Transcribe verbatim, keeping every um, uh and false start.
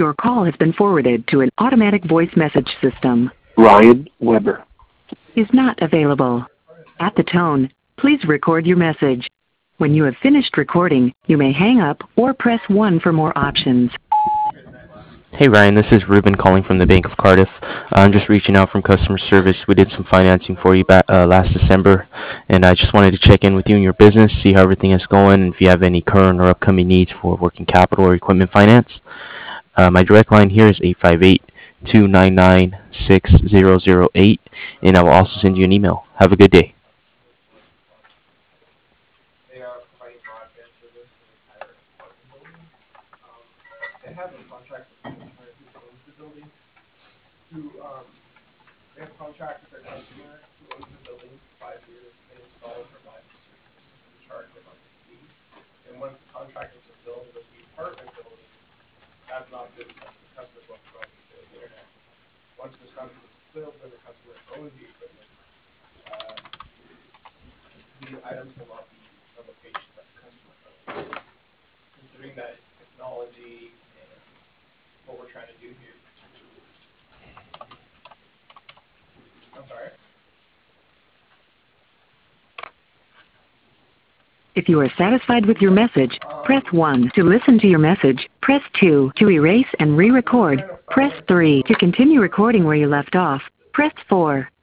Your call has been forwarded to an automatic voice message system. Ryan Weber Is not available. At the tone, please record your message. When you have finished recording, you may hang up or press one for more options. Hey Ryan, this is Ruben calling from the Bank of Cardiff. I'm just reaching out from customer service. We did some financing for you back, uh, last December, and I just wanted to check in with you and your business, see how everything is going, and if you have any current or upcoming needs for working capital or equipment finance. Uh, my direct line here is eight five eight, two nine nine, six zero zero eight, and I will also send you an email. Have a good day. If you are satisfied with your message, press one. To listen to your message, press two. To erase and re-record, press three. To continue recording where you left off, press four.